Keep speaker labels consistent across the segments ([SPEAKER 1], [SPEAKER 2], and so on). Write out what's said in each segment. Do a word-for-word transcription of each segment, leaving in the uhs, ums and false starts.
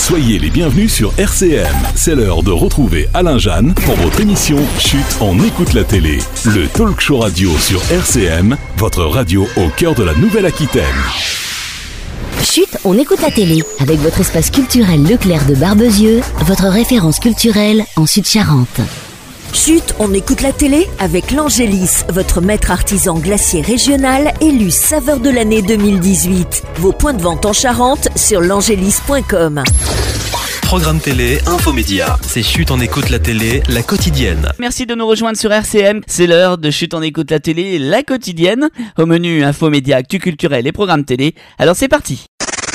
[SPEAKER 1] Soyez les bienvenus sur R C M. C'est l'heure de retrouver Alain Jeanne pour votre émission Chut, on écoute la télé. Le talk show radio sur R C M, votre radio au cœur de la Nouvelle-Aquitaine.
[SPEAKER 2] Chut, on écoute la télé avec votre espace culturel Leclerc de Barbezieux, votre référence culturelle en Sud-Charente.
[SPEAKER 3] Chut, on écoute la télé avec l'Angélis, votre maître artisan glacier régional élu saveur de l'année deux mille dix-huit. Vos points de vente en Charente sur l'angélis point com.
[SPEAKER 4] Programme télé, infomédia. C'est Chut, on écoute la télé, la quotidienne.
[SPEAKER 5] Merci de nous rejoindre sur R C M. C'est l'heure de Chut, on écoute la télé, la quotidienne. Au menu infomédia, actu culturel et programme télé. Alors c'est parti.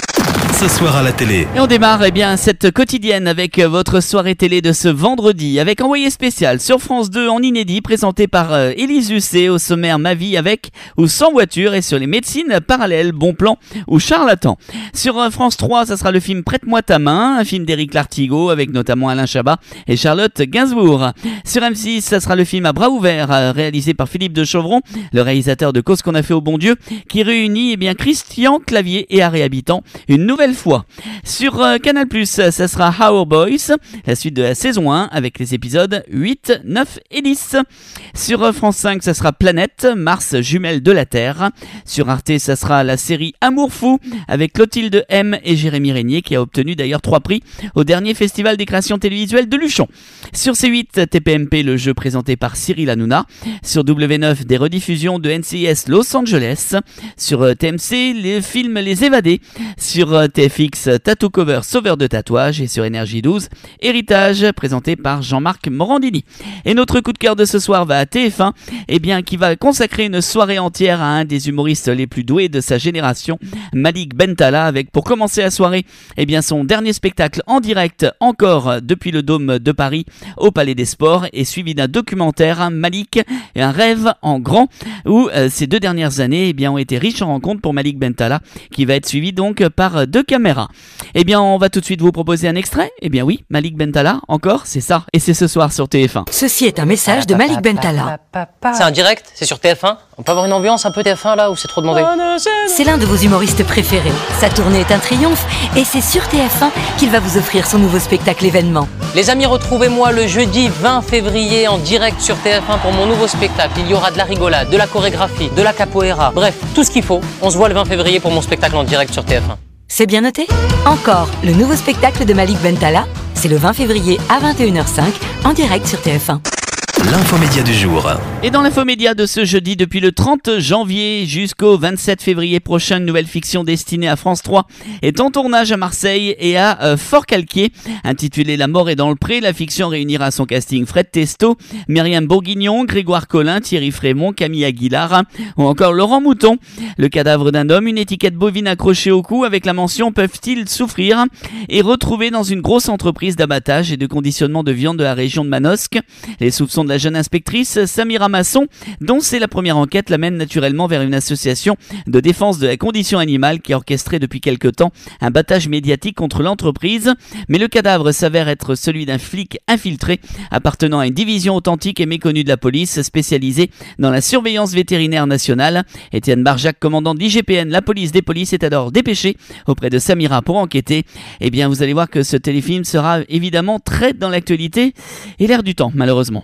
[SPEAKER 4] Ce soir à la télé.
[SPEAKER 5] Et on démarre eh bien, cette quotidienne avec votre soirée télé de ce vendredi, avec envoyé spécial sur France deux en inédit, présenté par euh, Élise Lucet, au sommaire Ma vie avec ou sans voiture, et sur les médecines parallèles, bon plan ou charlatan. Sur euh, France trois, ça sera le film Prête-moi ta main, un film d'Éric Lartigot avec notamment Alain Chabat et Charlotte Gainsbourg. Sur M six, ça sera le film À bras ouverts, euh, réalisé par Philippe de Chauvron, le réalisateur de Cause qu'on a fait au bon Dieu, qui réunit eh bien, Christian Clavier et Harry Habitant une nouvelle fois. Sur euh, Canal+, ça sera Our Boys, la suite de la saison un avec les épisodes huit, neuf et dix. Sur euh, France cinq, ça sera Planète, Mars jumelle de la Terre. Sur Arte, ça sera la série Amour fou avec Clotilde M et Jérémy Régnier, qui a obtenu d'ailleurs trois prix au dernier festival des créations télévisuelles de Luchon. Sur C huit, T P M P, le jeu présenté par Cyril Hanouna. Sur W neuf, des rediffusions de N C I S Los Angeles. Sur euh, T M C, les films Les Évadés. Sur euh, T F X, Tattoo Cover, sauveur de tatouage, et sur Énergie douze, Héritage, présenté par Jean-Marc Morandini. Et notre coup de cœur de ce soir va à T F un, eh bien, qui va consacrer une soirée entière à un des humoristes les plus doués de sa génération, Malik Bentala, avec pour commencer la soirée, eh bien, son dernier spectacle en direct, encore depuis le Dôme de Paris, au Palais des Sports, et suivi d'un documentaire, Malik et un rêve en grand, où euh, ces deux dernières années, eh bien, ont été riches en rencontres pour Malik Bentala, qui va être suivi donc par deux caméras. Eh bien, on va tout de suite vous proposer un extrait. Eh bien oui, Malik Bentala, encore, c'est ça. Et c'est ce soir sur T F un.
[SPEAKER 3] Ceci est un message de Malik Bentala.
[SPEAKER 6] C'est un direct, c'est sur T F un. On peut avoir une ambiance un peu T F un là, ou c'est trop demandé?
[SPEAKER 3] C'est l'un de vos humoristes préférés. Sa tournée est un triomphe et c'est sur T F un qu'il va vous offrir son nouveau spectacle événement.
[SPEAKER 6] Les amis, retrouvez-moi le jeudi vingt février en direct sur T F un pour mon nouveau spectacle. Il y aura de la rigolade, de la chorégraphie, de la capoeira, bref, tout ce qu'il faut. On se voit le vingt février pour mon spectacle en direct sur T F un.
[SPEAKER 3] C'est bien noté? Encore, le nouveau spectacle de Malik Bentala, c'est le vingt février à vingt et une heures cinq en direct sur T F un.
[SPEAKER 4] L'infomédia du jour.
[SPEAKER 5] Et dans l'infomédia de ce jeudi, depuis le trente janvier jusqu'au vingt-sept février prochain, une nouvelle fiction destinée à France trois est en tournage à Marseille et à euh, Fort-Calquier. Intitulée La mort est dans le pré, la fiction réunira à son casting Fred Testo, Myriam Bourguignon, Grégoire Collin, Thierry Frémont, Camille Aguilar ou encore Laurent Mouton. Le cadavre d'un homme, une étiquette bovine accrochée au cou avec la mention « Peuvent-ils souffrir ?» est retrouvé dans une grosse entreprise d'abattage et de conditionnement de viande de la région de Manosque. Les soupçons de la jeune inspectrice Samira Masson, dont c'est la première enquête, l'amène naturellement vers une association de défense de la condition animale qui a orchestré depuis quelque temps un battage médiatique contre l'entreprise. Mais le cadavre s'avère être celui d'un flic infiltré appartenant à une division authentique et méconnue de la police spécialisée dans la surveillance vétérinaire nationale. Étienne Barjac, commandant de l'I G P N, la police des polices, est alors dépêché auprès de Samira pour enquêter. Eh bien, vous allez voir que ce téléfilm sera évidemment très dans l'actualité et l'air du temps, malheureusement.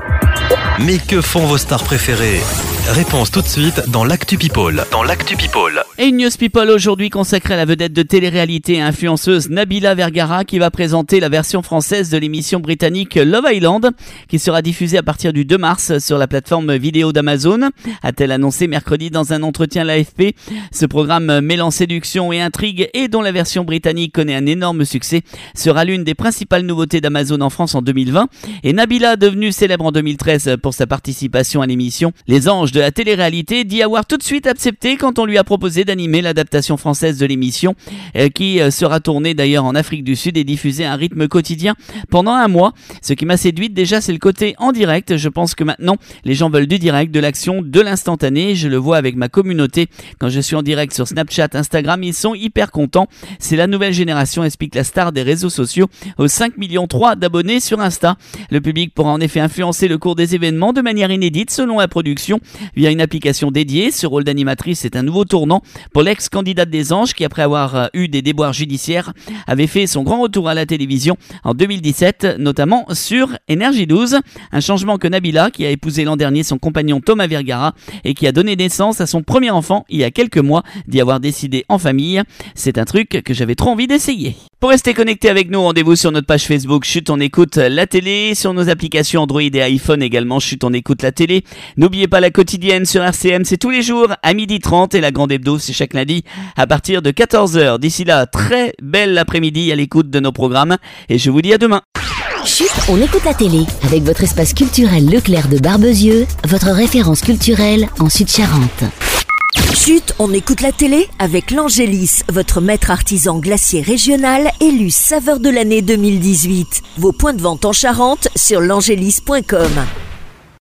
[SPEAKER 4] Mais que font vos stars préférées? Réponse tout de suite dans l'Actu People. Dans l'Actu People.
[SPEAKER 5] Et une News People aujourd'hui consacrée à la vedette de télé-réalité et influenceuse Nabila Vergara, qui va présenter la version française de l'émission britannique Love Island, qui sera diffusée à partir du deux mars sur la plateforme vidéo d'Amazon, a-t-elle annoncé mercredi dans un entretien à l'A F P. Ce programme mêlant séduction et intrigue, et dont la version britannique connaît un énorme succès, sera l'une des principales nouveautés d'Amazon en France en deux mille vingt. Et Nabila, devenue célèbre en deux mille treize pour sa participation à l'émission Les Anges de la télé-réalité, dit avoir tout de suite accepté quand on lui a proposé d'animer l'adaptation française de l'émission, euh, qui euh, sera tournée d'ailleurs en Afrique du Sud et diffusée à un rythme quotidien pendant un mois. Ce qui m'a séduite déjà, c'est le côté en direct. Je pense que maintenant les gens veulent du direct, de l'action, de l'instantané. Je le vois avec ma communauté quand je suis en direct sur Snapchat, Instagram, ils sont hyper contents. C'est la nouvelle génération, explique la star des réseaux sociaux aux cinq millions trois d'abonnés sur Insta. Le public pourra en effet influencer le cours des événements de manière inédite selon la production. via une application dédiée. Ce rôle d'animatrice est un nouveau tournant pour l'ex-candidate des Anges qui, après avoir eu des déboires judiciaires, avait fait son grand retour à la télévision en deux mille dix-sept, notamment sur Énergie douze. Un changement que Nabila, qui a épousé l'an dernier son compagnon Thomas Vergara et qui a donné naissance à son premier enfant il y a quelques mois, d'y avoir décidé en famille. C'est un truc que j'avais trop envie d'essayer. Pour rester connecté avec nous, rendez-vous sur notre page Facebook Chut on écoute la télé, sur nos applications Android et iPhone également Chut on écoute la télé. N'oubliez pas la quotidienne sur R C M, c'est tous les jours à midi trente et la grande hebdo c'est chaque lundi à partir de quatorze heures. D'ici là, très belle après-midi à l'écoute de nos programmes et je vous dis à demain.
[SPEAKER 2] Chut, on écoute la télé avec votre espace culturel Leclerc de Barbezieux, votre référence culturelle en Sud-Charente.
[SPEAKER 3] Chut, on écoute la télé avec l'Angélis, votre maître artisan glacier régional élu saveur de l'année deux mille dix-huit. Vos points de vente en Charente sur l'angélis point com.